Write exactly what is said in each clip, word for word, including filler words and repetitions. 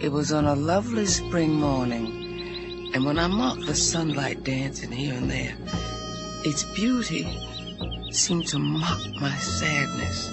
It was on a lovely spring morning, and when I marked the sunlight dancing here and there, its beauty seemed to mock my sadness.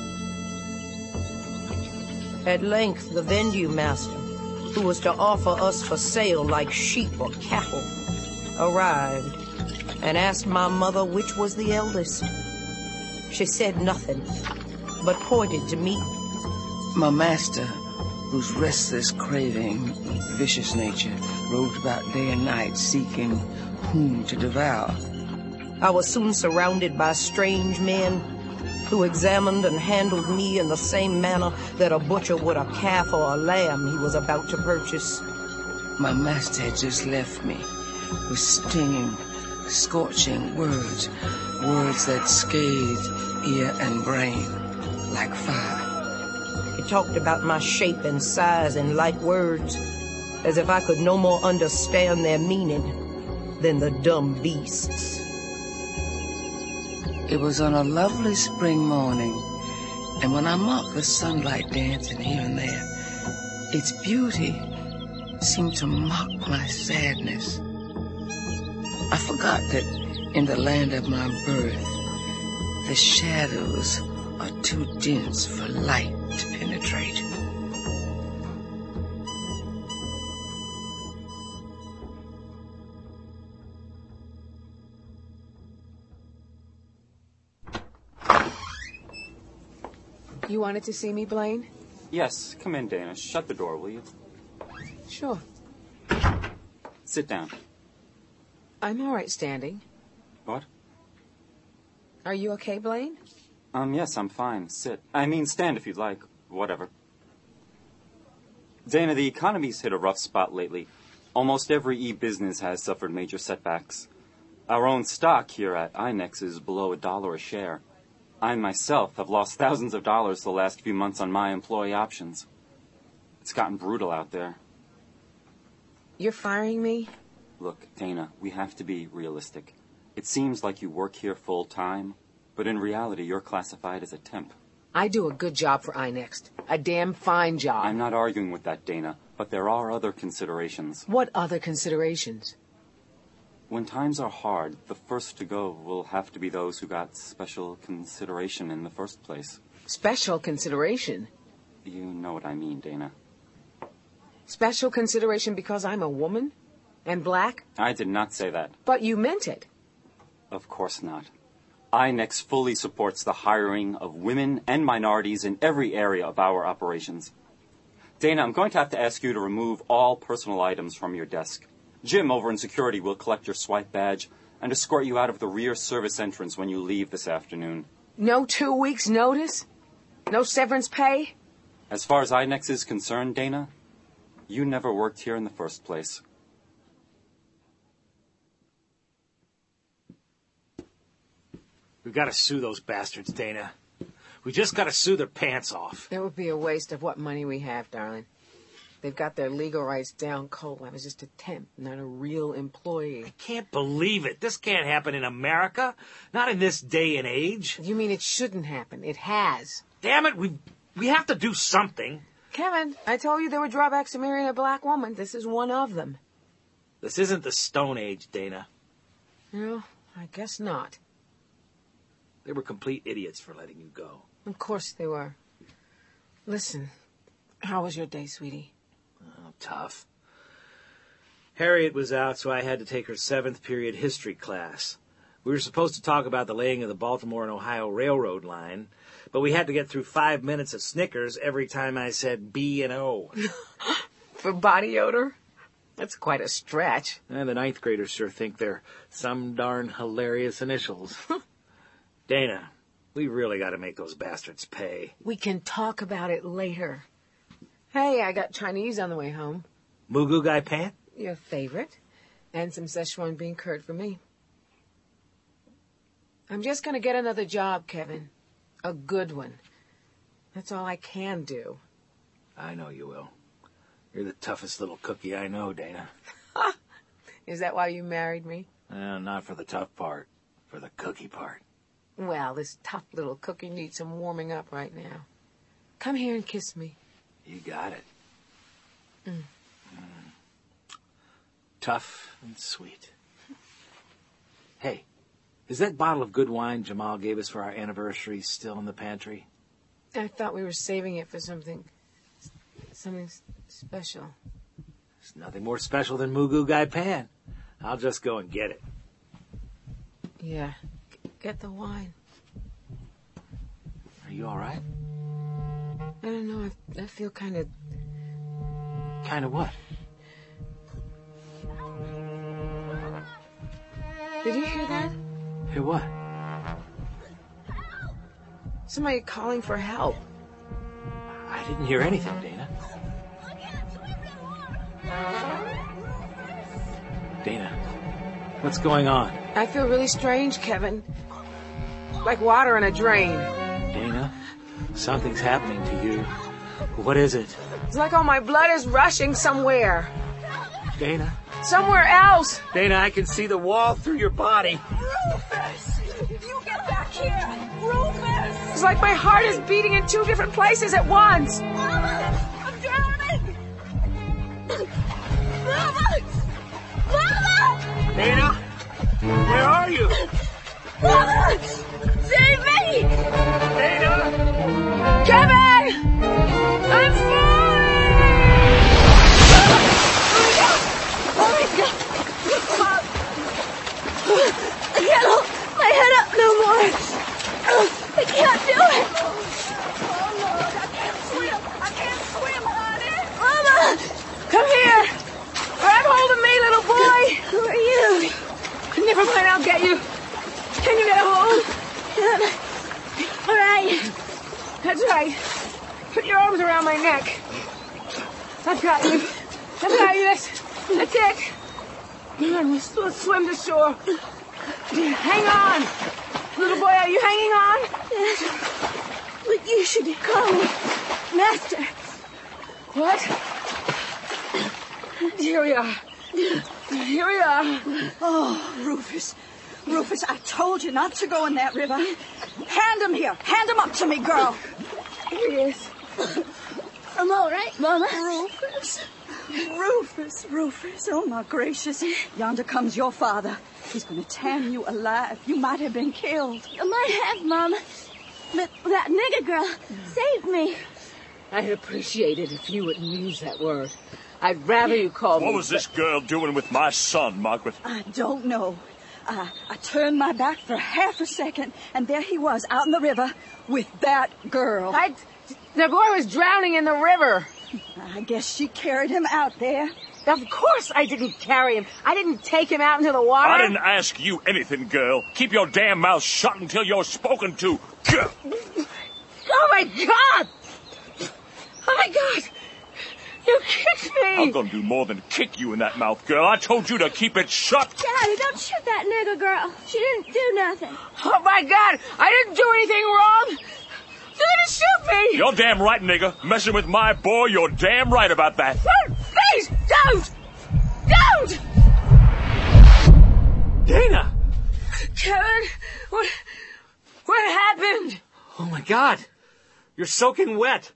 At length, the vendue master, who was to offer us for sale like sheep or cattle, arrived and asked my mother which was the eldest. She said nothing, but pointed to me. My master, whose restless craving, vicious nature, roved about day and night seeking whom to devour. I was soon surrounded by strange men who examined and handled me in the same manner that a butcher would a calf or a lamb he was about to purchase. My master had just left me with stinging, scorching words, words that scathed ear and brain like fire. He talked about my shape and size in light words, as if I could no more understand their meaning than the dumb beasts. It was on a lovely spring morning, and when I marked the sunlight dancing here and there, its beauty seemed to mock my sadness. I forgot that in the land of my birth, the shadows are too dense for light to penetrate. You wanted to see me, Blaine? Yes, come in, Dana. Shut the door, will you? Sure. Sit down. I'm all right standing. What? Are you okay, Blaine? Um, yes, I'm fine. Sit. I mean, stand if you'd like. Whatever. Dana, the economy's hit a rough spot lately. Almost every e-business has suffered major setbacks. Our own stock here at I N E X is below a dollar a share. I myself have lost thousands of dollars the last few months on my employee options. It's gotten brutal out there. You're firing me? Look, Dana, we have to be realistic. It seems like you work here full time, but in reality you're classified as a temp. I do a good job for I N E X. A damn fine job. I'm not arguing with that, Dana, but there are other considerations. What other considerations? When times are hard, the first to go will have to be those who got special consideration in the first place. Special consideration? You know what I mean, Dana. Special consideration because I'm a woman? And black? I did not say that. But you meant it. Of course not. I N E X fully supports the hiring of women and minorities in every area of our operations. Dana, I'm going to have to ask you to remove all personal items from your desk. Jim over in security will collect your swipe badge and escort you out of the rear service entrance when you leave this afternoon. No two weeks' notice? No severance pay? As far as I N E X is concerned, Dana, you never worked here in the first place. We've got to sue those bastards, Dana. We just got to sue their pants off. That would be a waste of what money we have, darling. They've got their legal rights down cold. I was just a temp, not a real employee. I can't believe it. This can't happen in America. Not in this day and age. You mean it shouldn't happen? It has. Damn it, we we have to do something. Kevin, I told you there were drawbacks to marrying a black woman. This is one of them. This isn't the Stone Age, Dana. No, I guess not. They were complete idiots for letting you go. Of course they were. Listen, how was your day, sweetie? Oh, tough. Harriet was out, so I had to take her seventh period history class. We were supposed to talk about the laying of the Baltimore and Ohio Railroad line, but we had to get through five minutes of Snickers every time I said B and O. For body odor? That's quite a stretch. And the ninth graders sure think they're some darn hilarious initials. Dana, we really got to make those bastards pay. We can talk about it later. Hey, I got Chinese on the way home. Mugu Gai Pan? Your favorite. And some Szechuan bean curd for me. I'm just going to get another job, Kevin. A good one. That's all I can do. I know you will. You're the toughest little cookie I know, Dana. Is that why you married me? Uh, not for the tough part. For the cookie part. Well, this tough little cookie needs some warming up right now. Come here and kiss me. You got it. Mm. tough and sweet. Hey, is that bottle of good wine Jamal gave us for our anniversary still in the pantry? I thought we were saving it for something, something s- special. There's nothing more special than Mugu Gai Pan. I'll just go and get it. Yeah, G- get the wine. Are you all right? I don't know, I, I feel kind of... Kind of what? Did you hear that? Hear what? Somebody calling for help. I didn't hear anything, Dana. Dana, what's going on? I feel really strange, Kevin. Like water in a drain. Dana, something's happening to you. What is it? It's like all my blood is rushing somewhere. Dana? Somewhere else. Dana, I can see the wall through your body. Rufus! You get back here! Rufus! It's like my heart is beating in two different places at once. Mama! I'm drowning! Mama! Mama! Dana? Where are you? Mama! Save me! Dana! Kevin! I'm falling! Oh my God! I can't hold my head up no more. I can't do it. Oh Lord, I can't swim. I can't swim, honey. Mama! Come here! Grab hold of me, little boy! Who are you? Never mind, I'll get you. Can you get a hold? All right. That's right. Put your arms around my neck. I've got you. I've got you. That's, that's it. Come on, we'll, we'll swim to shore. Hang on. Little boy, are you hanging on? Yes. But you should call me Master. What? Here we are. Here we are. Oh, Rufus. Rufus, I told you not to go in that river. Hand him here. Hand him up to me, girl. Here he is. I'm all right, Mama. Rufus. Rufus, Rufus. Oh, my gracious. Yonder comes your father. He's going to tan you alive. You might have been killed. I might have, Mama. But that nigger girl saved me. I'd appreciate it if you wouldn't use that word. I'd rather you call me... What was this girl doing with my son, Margaret? I don't know. I, I turned my back for half a second, and there he was out in the river with that girl. I... The boy was drowning in the river. I guess she carried him out there. Of course I didn't carry him. I didn't take him out into the water. I didn't ask you anything, girl. Keep your damn mouth shut until you're spoken to. Gah! Oh, my God! Oh, my God! You kicked me! I'm gonna do more than kick you in that mouth, girl. I told you to keep it shut. Daddy, don't shoot that nigger girl. She didn't do nothing. Oh, my God! I didn't do anything wrong! You're gonna shoot me! You're damn right, nigga. Messing with my boy, you're damn right about that. Don't! Please! Don't! Don't! Dana! Kevin, what... What happened? Oh, my God. You're soaking wet.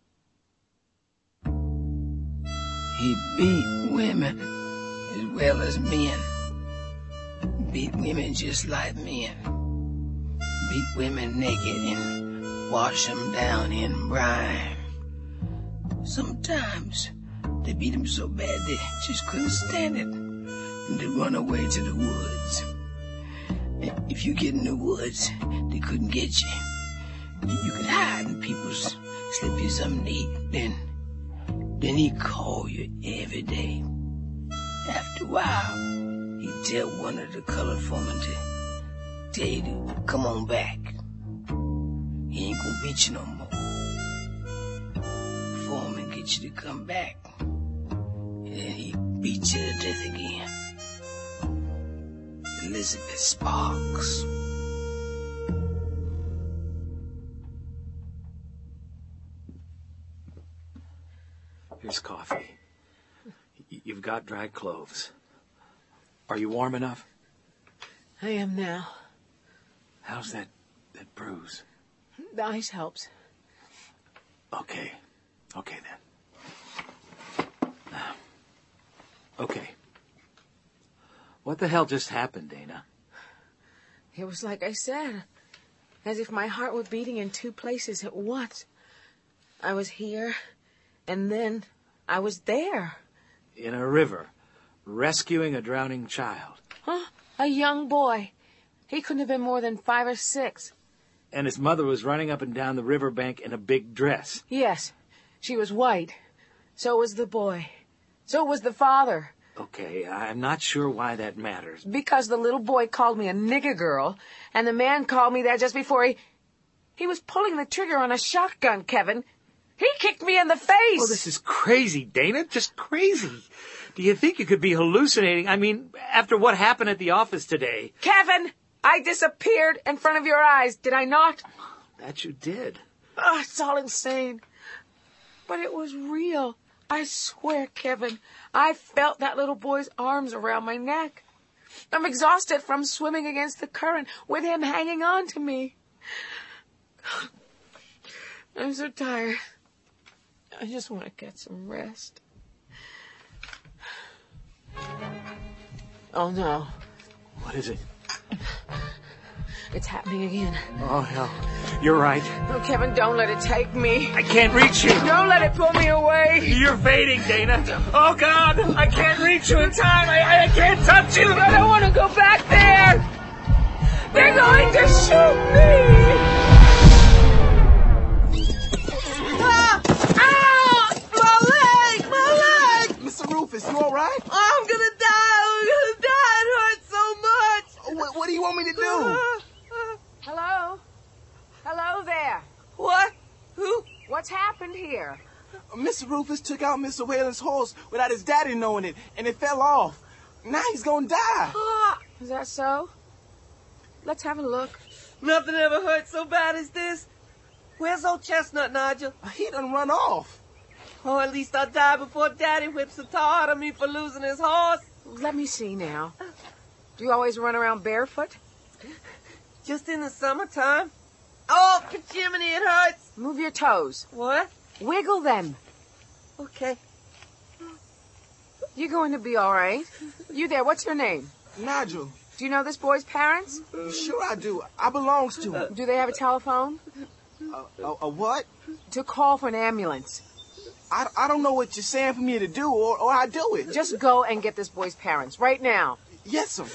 He beat women as well as men. Beat women just like men. Beat women naked and wash them down in brine. Sometimes they beat them so bad they just couldn't stand it, and they run away to the woods. And if you get in the woods, they couldn't get you. You could hide and people slip you something to eat. Then Then he'd call you every day. After a while, he'd tell one of the colored foremen to tell you to come on back. He ain't gonna beat you no more. The foreman get you to come back. And then he beat you to death again. Elizabeth Sparks. Here's coffee. Y- You've got dry clothes. Are you warm enough? I am now. How's that, that bruise? The ice helps. Okay. Okay, then. Okay. What the hell just happened, Dana? It was like I said, as if my heart were beating in two places at once. I was here, and then I was there. In a river, rescuing a drowning child. Huh? A young boy. He couldn't have been more than five or six. And his mother was running up and down the riverbank in a big dress. Yes, she was white. So was the boy. So was the father. Okay, I'm not sure why that matters. Because the little boy called me a nigger girl, and the man called me that just before he... He was pulling the trigger on a shotgun, Kevin. He kicked me in the face. Oh, this is crazy, Dana. Just crazy. Do you think you could be hallucinating? I mean, after what happened at the office today. Kevin, I disappeared in front of your eyes, did I not? That you did. Oh, it's all insane. But it was real. I swear, Kevin, I felt that little boy's arms around my neck. I'm exhausted from swimming against the current with him hanging on to me. I'm so tired. I just want to get some rest. Oh, no. What is it? It's happening again. Oh, hell. You're right. Oh, Kevin, don't let it take me. I can't reach you. Don't let it pull me away. You're fading, Dana. Oh, God. I can't reach you in time. I, I can't touch you. I don't want to go back there. They're going to shoot me. Ah! Ow! My leg! My leg! Mister Rufus, you all right? I'm gonna die. I'm gonna die. It hurts so much. What, what do you want me to do? Hello? Hello there. What? Who? What's happened here? Mister Rufus took out Mister Whalen's horse without his daddy knowing it, and it fell off. Now he's gonna die. Is that so? Let's have a look. Nothing ever hurt so bad as this. Where's old Chestnut, Nigel? He done run off. Oh, at least I'll die before Daddy whips the tar out of me for losing his horse. Let me see now. Do you always run around barefoot? Just in the summertime. Oh, Jiminy, it hurts. Move your toes. What? Wiggle them. Okay. You're going to be all right. You there, what's your name? Nigel. Do you know this boy's parents? Sure I do. I belongs to him. Do they have a telephone? A, a, a what? To call for an ambulance. I, I don't know what you're saying for me to do, or, or I do it. Just go and get this boy's parents, right now. Yes, sir.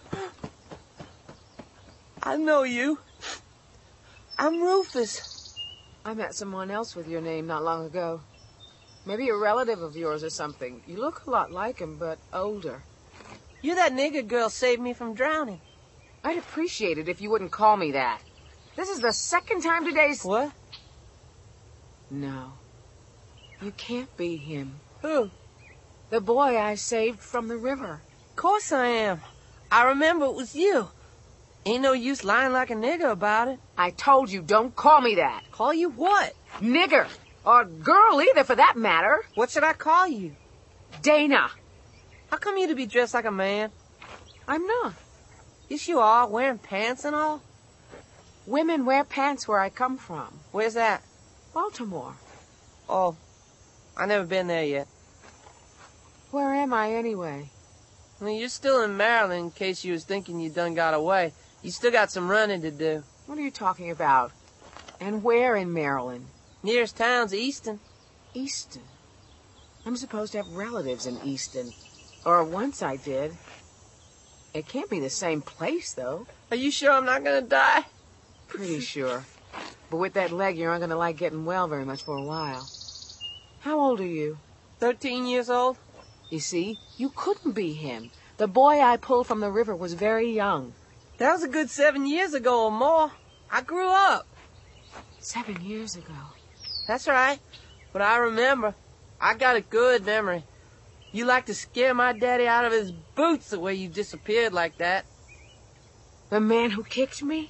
I know you. I'm Rufus. I met someone else with your name not long ago. Maybe a relative of yours or something. You look a lot like him, but older. You're that nigger girl saved me from drowning. I'd appreciate it if you wouldn't call me that. This is the second time today's... What? No. You can't be him. Who? The boy I saved from the river. Of course I am. I remember it was you. Ain't no use lying like a nigger about it. I told you, don't call me that. Call you what? Nigger. Or girl either, for that matter. What should I call you? Dana. How come you to be dressed like a man? I'm not. Yes, you are, wearing pants and all. Women wear pants where I come from. Where's that? Baltimore. Oh, I never been there yet. Where am I anyway? I mean, you're still in Maryland in case you was thinking you done got away. You still got some running to do. What are you talking about? And where in Maryland? Nearest town's Easton. Easton? I'm supposed to have relatives in Easton. Or once I did. It can't be the same place, though. Are you sure I'm not gonna die? Pretty sure. But with that leg, you're not gonna like getting well very much for a while. How old are you? Thirteen years old. You see, you couldn't be him. The boy I pulled from the river was very young. That was a good seven years ago or more. I grew up. Seven years ago. That's right. But I remember. I got a good memory. You like to scare my daddy out of his boots the way you disappeared like that. The man who kicked me?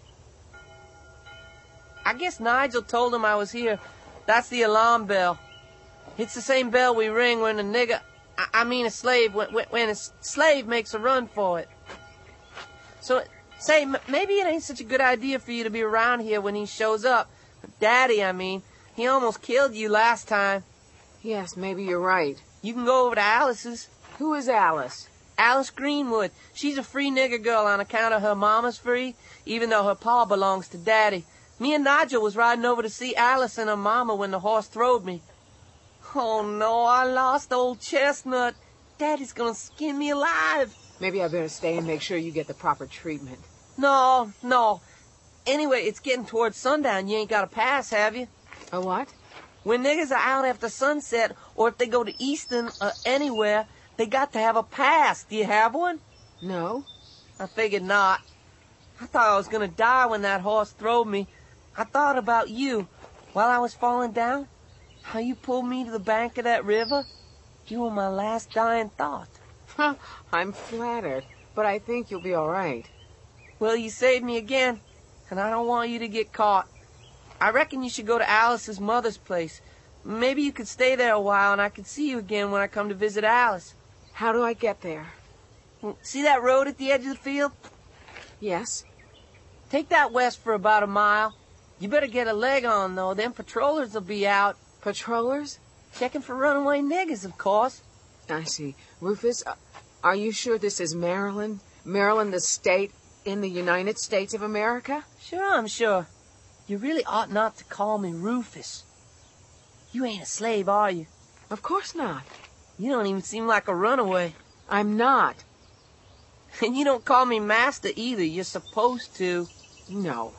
I guess Nigel told him I was here. That's the alarm bell. It's the same bell we ring when a nigger... I, I mean a slave, when, when a slave makes a run for it. So, say, m- maybe it ain't such a good idea for you to be around here when he shows up. Daddy, I mean. He almost killed you last time. Yes, maybe you're right. You can go over to Alice's. Who is Alice? Alice Greenwood. She's a free nigger girl on account of her mama's free, even though her pa belongs to Daddy. Me and Nigel was riding over to see Alice and her mama when the horse throwed me. Oh, no, I lost old Chestnut. Daddy's gonna skin me alive. Maybe I better stay and make sure you get the proper treatment. No, no. Anyway, it's getting towards sundown. You ain't got a pass, have you? A what? When niggas are out after sunset, or if they go to Easton or anywhere, they got to have a pass. Do you have one? No. I figured not. I thought I was gonna die when that horse throwed me. I thought about you while I was falling down. How you pulled me to the bank of that river. You were my last dying thought. I'm flattered, but I think you'll be all right. Well, you saved me again, and I don't want you to get caught. I reckon you should go to Alice's mother's place. Maybe you could stay there a while, and I could see you again when I come to visit Alice. How do I get there? See that road at the edge of the field? Yes. Take that west for about a mile. You better get a leg on, though. Them patrollers will be out. Patrollers? Checking for runaway niggas, of course. I see. Rufus, uh, are you sure this is Maryland? Maryland, the state in the United States of America? Sure, I'm sure. You really ought not to call me Rufus. You ain't a slave, are you? Of course not. You don't even seem like a runaway. I'm not. And you don't call me Master either. You're supposed to. No.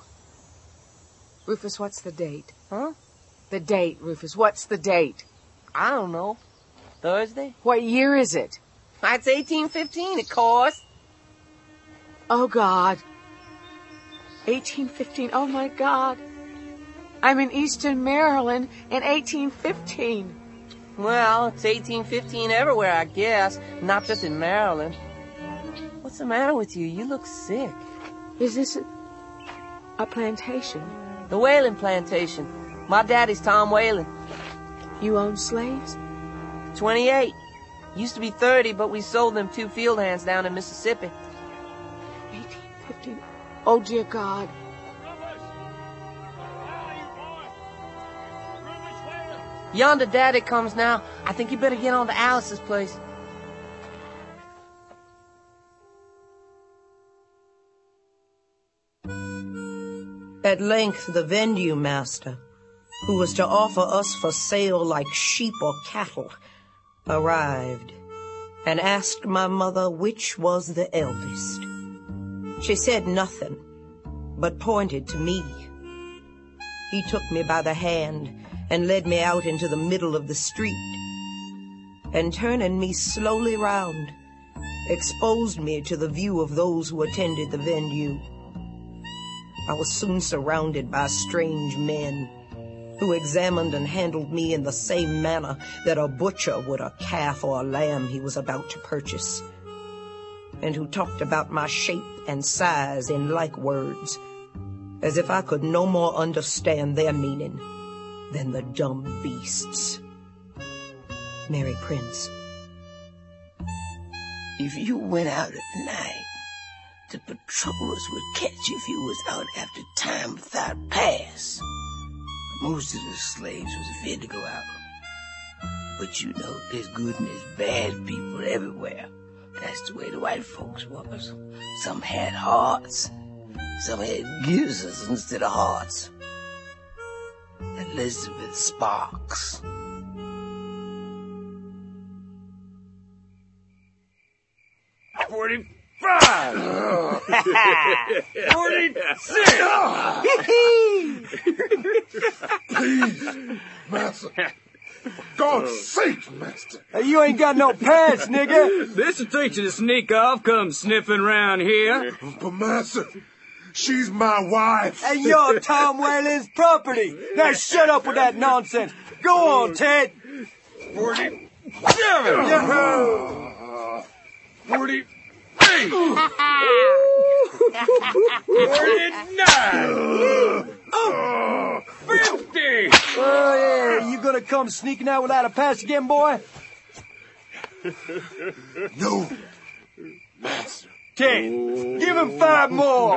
Rufus, what's the date? Huh? The date, Rufus. What's the date? I don't know. Thursday? What year is it? It's eighteen fifteen, of course. Oh, God. eighteen fifteen. Oh, my God. I'm in Eastern Maryland in eighteen fifteen. Well, it's eighteen fifteen everywhere, I guess. Not just in Maryland. What's the matter with you? You look sick. Is this a, a plantation? The Whalen Plantation. My daddy's Tom Whalen. You own slaves? twenty-eight. Used to be thirty, but we sold them two field hands down in Mississippi. eighteen fifteen. Oh, dear God. Yonder Daddy comes now. I think you better get on to Alice's place. At length the vendue master, who was to offer us for sale like sheep or cattle, arrived and asked my mother which was the eldest. She said nothing, but pointed to me. He took me by the hand and led me out into the middle of the street, and turning me slowly round, exposed me to the view of those who attended the vendue. I was soon surrounded by strange men who examined and handled me in the same manner that a butcher would a calf or a lamb he was about to purchase, and who talked about my shape and size in like words, as if I could no more understand their meaning than the dumb beasts. Mary Prince. If you went out at night, the patrollers would catch you if you was out after time without pass. Most of the slaves was afraid to go out. But you know, there's good and there's bad people everywhere. That's the way the white folks was. Some had hearts. Some had gizzards instead of hearts. Elizabeth Sparks. Forty-five! Forty-six! Please, master. For God's sake, master. Hey, you ain't got no pants, nigga. This'll teach you to sneak off, come sniffing around here. But master, she's my wife. Hey, you're Tom Whalen's property. Now shut up with that nonsense. Go on, Ted. Forty-seven! Yeah. Forty-eight! Forty-nine! Fifty! Oh, yeah. You gonna come sneaking out without a pass again, boy? No, master. Ten. Give him five more.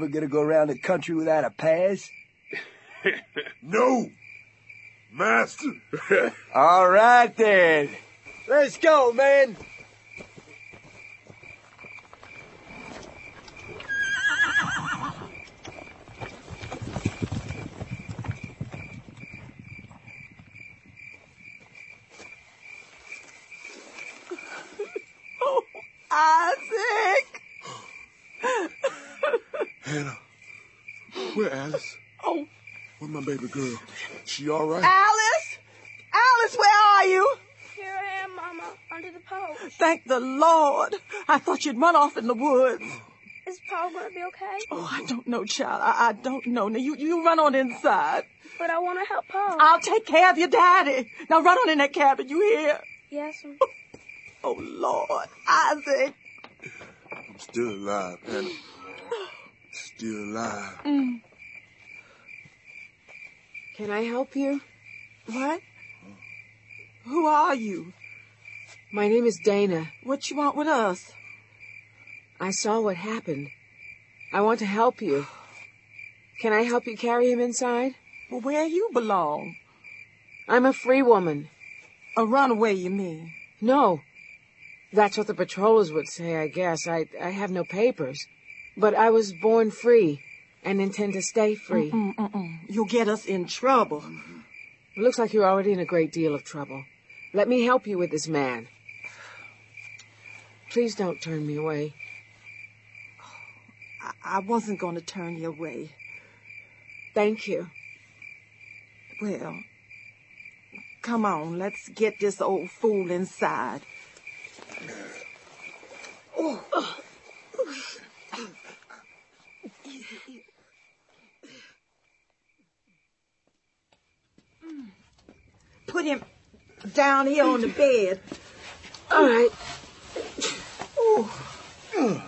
ever gonna go around the country without a pass? No, master. All right, then. Let's go, man. Isaac! Hannah, where Alice? Oh. Where my baby girl? She all right? Alice? Alice, where are you? Here I am, Mama, under the post. Thank the Lord. I thought you'd run off in the woods. Is Paul going to be okay? Oh, I don't know, child. I, I don't know. Now, you, you run on inside. But I want to help Paul. I'll take care of your daddy. Now run on in that cabin, you hear? Yes, ma'am. Oh, Lord. Isaac. I'm still alive, Hannah. Still alive. Mm. Can I help you? What? Who are you? My name is Dana. What you want with us? I saw what happened. I want to help you. Can I help you carry him inside? Well, where you belong? I'm a free woman. A runaway, you mean? No. That's what the patrollers would say, I guess. I, I have no papers. But I was born free and intend to stay free. Mm-mm, mm-mm. You'll get us in trouble. It looks like you're already in a great deal of trouble. Let me help you with this man. Please don't turn me away. I, I wasn't going to turn you away. Thank you. Well, come on, let's get this old fool inside. Oh. Put him down here on the bed. All right. Oh.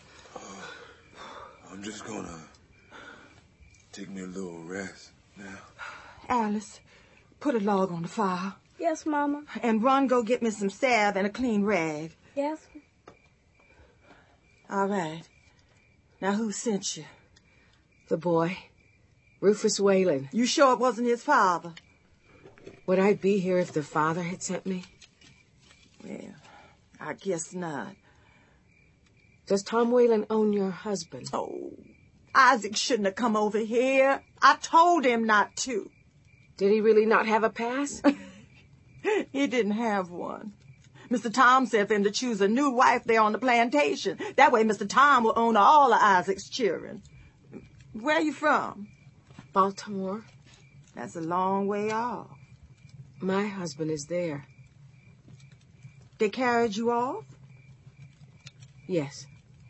I'm just gonna take me a little rest now. Alice, put a log on the fire. Yes, Mama. And run, go get me some salve and a clean rag. Yes. All right. Now, who sent you? The boy. Rufus Whalen. You sure it wasn't his father? Would I be here if the father had sent me? Well, I guess not. Does Tom Whalen own your husband? Oh, Isaac shouldn't have come over here. I told him not to. Did he really not have a pass? He didn't have one. Mister Tom said for him to choose a new wife there on the plantation. That way Mister Tom will own all of Isaac's children. Where are you from? Baltimore. That's a long way off. My husband is there. They carried you off? Yes.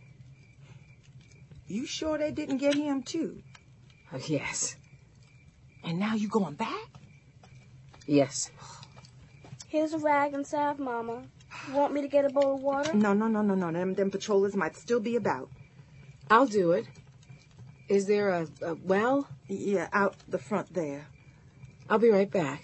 You sure they didn't get him, too? Uh, yes. And now you going back? Yes. Here's a rag and salve, Mama. You want me to get a bowl of water? No, no, no, no, no. Them, them patrollers might still be about. I'll do it. Is there a, a well? Yeah, out the front there. I'll be right back.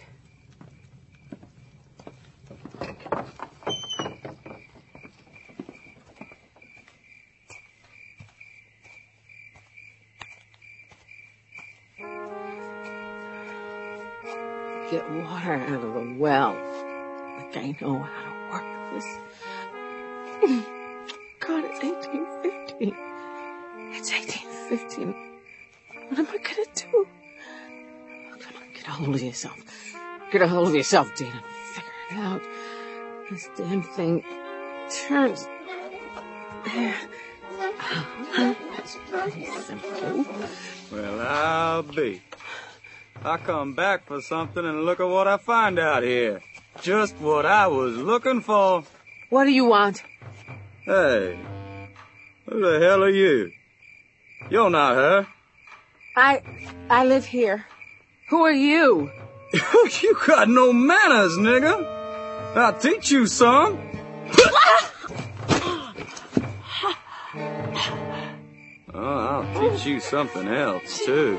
Get water out of the well. Like I know how to work this. God, it's eighteen fifteen. It's eighteen fifteen. What am I gonna do? Come on, get a hold of yourself. Get a hold of yourself, Dana. Figure it out. This damn thing turns. There. That's pretty simple. Well, I'll be. I come back for something and look at what I find out here. Just what I was looking for. What do you want? Hey, who the hell are you? You're not her. I, I live here. Who are you? You got no manners, nigga. I'll teach you some. Oh, I'll teach you something else, too.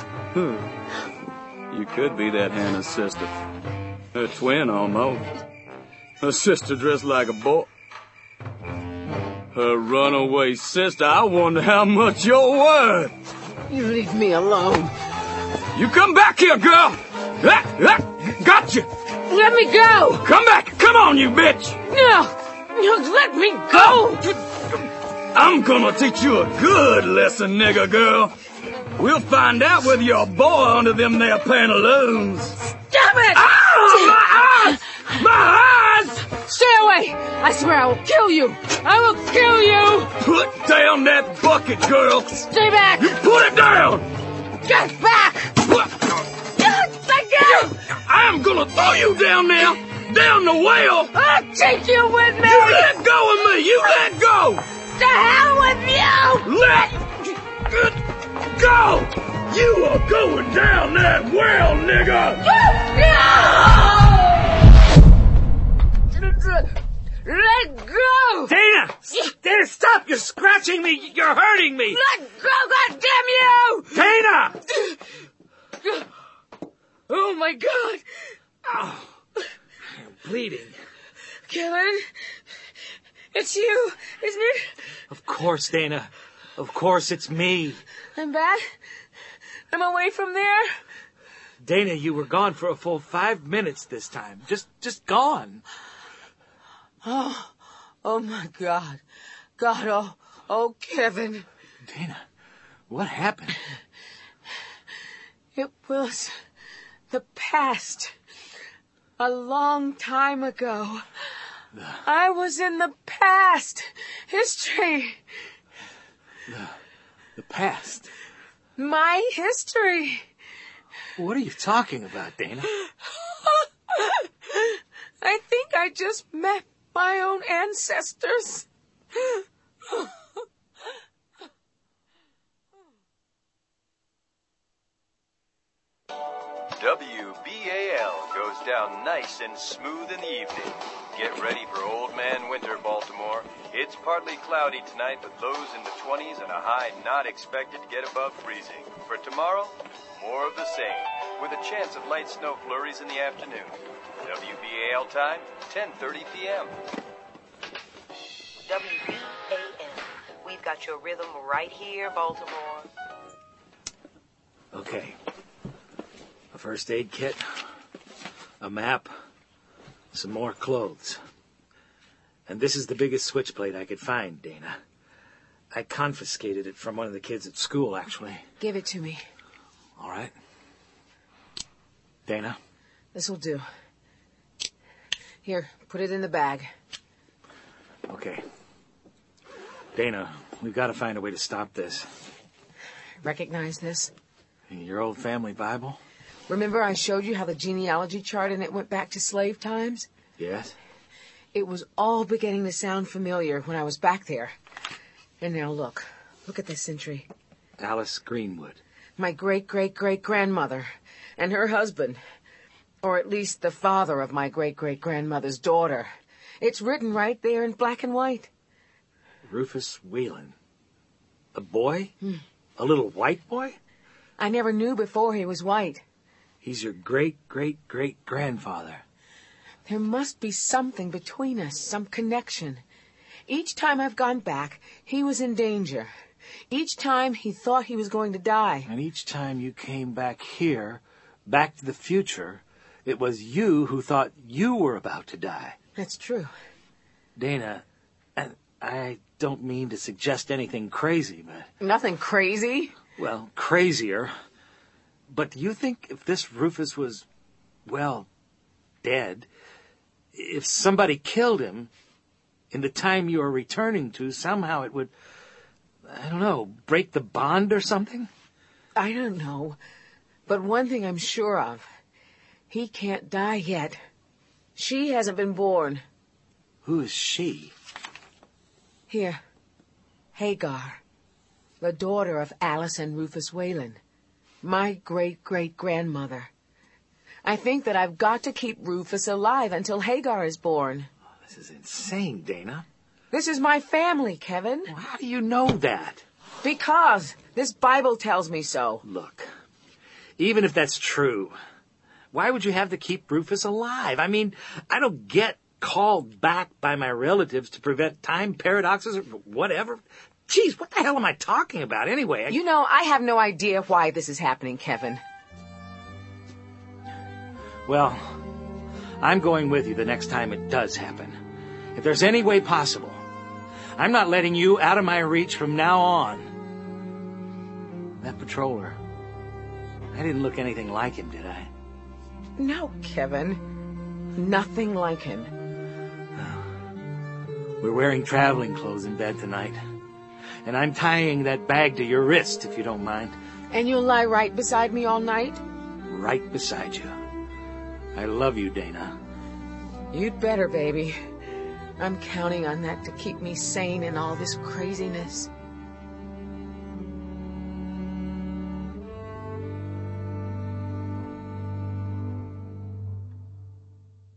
You could be that Hannah's sister. Her twin, almost. Her sister dressed like a boy. Her runaway sister, I wonder how much you're worth. You leave me alone. You come back here, girl. Ah, ah, gotcha. Let me go. Come back. Come on, you bitch. No. No, let me go. I'm gonna teach you a good lesson, nigga girl. We'll find out whether you're a boy under them there pantaloons. Stop it! Ah, my eyes! My eyes! Stay away! I swear I will kill you! I will kill you! Put down that bucket, girl! Stay back! You put it down! Get back! Let go! I'm gonna throw you down there! Down the well! I'll take you with me! You let go of me! You let go! To hell with you! Let go! You are going down that well, nigga! No! Let go! Dana! Dana, stop! You're scratching me! You're hurting me! Let go, goddamn you! Dana! Oh, my God! Oh, I'm bleeding. Kevin? It's you, isn't it? Of course, Dana. Of course, it's me. I'm back? I'm away from there? Dana, you were gone for a full five minutes this time. Just, just gone. Oh, oh my God. God, oh, oh, Kevin. Dana, what happened? It was the past. A long time ago. The... I was in the past. History. The, the past? My history. What are you talking about, Dana? I think I just met my own ancestors. W B A L goes down nice and smooth in the evening. Get ready for Old Man Winter, Baltimore. It's partly cloudy tonight with lows in the twenties and a high not expected to get above freezing. For tomorrow, more of the same, with a chance of light snow flurries in the afternoon. W B A L time, ten thirty p.m. W B A L. We've got your rhythm right here, Baltimore. Okay. A first aid kit, a map, some more clothes. And this is the biggest switchblade I could find, Dana. I confiscated it from one of the kids at school, actually. Give it to me. All right. Dana? This'll do. Here, put it in the bag. Okay. Dana, we've got to find a way to stop this. Recognize this? Your old family Bible? Remember I showed you how the genealogy chart in it went back to slave times? Yes. It was all beginning to sound familiar when I was back there. And now look. Look at this entry. Alice Greenwood. My great-great-great-grandmother and her husband. Or at least the father of my great-great-grandmother's daughter. It's written right there in black and white. Rufus Whelan. A boy? Hmm. A little white boy? I never knew before he was white. He's your great-great-great-grandfather. There must be something between us, some connection. Each time I've gone back, he was in danger. Each time he thought he was going to die. And each time you came back here, back to the future, it was you who thought you were about to die. That's true. Dana, and I don't mean to suggest anything crazy, but... Nothing crazy? Well, crazier. But do you think if this Rufus was, well, dead, if somebody killed him in the time you are returning to, somehow it would, I don't know, break the bond or something? I don't know. But one thing I'm sure of. He can't die yet. She hasn't been born. Who is she? Here. Hagar. The daughter of Alice and Rufus Whelan. My great-great-grandmother. I think that I've got to keep Rufus alive until Hagar is born. Oh, this is insane, Dana. This is my family, Kevin. Well, how do you know that? Because this Bible tells me so. Look, even if that's true, why would you have to keep Rufus alive? I mean, I don't get called back by my relatives to prevent time paradoxes or whatever. Geez, what the hell am I talking about anyway? I... You know, I have no idea why this is happening, Kevin. Well, I'm going with you the next time it does happen. If there's any way possible, I'm not letting you out of my reach from now on. That patroller, I didn't look anything like him, did I? No, Kevin. Nothing like him. We're wearing traveling clothes in bed tonight. And I'm tying that bag to your wrist, if you don't mind. And you'll lie right beside me all night? Right beside you. I love you, Dana. You'd better, baby. I'm counting on that to keep me sane in all this craziness.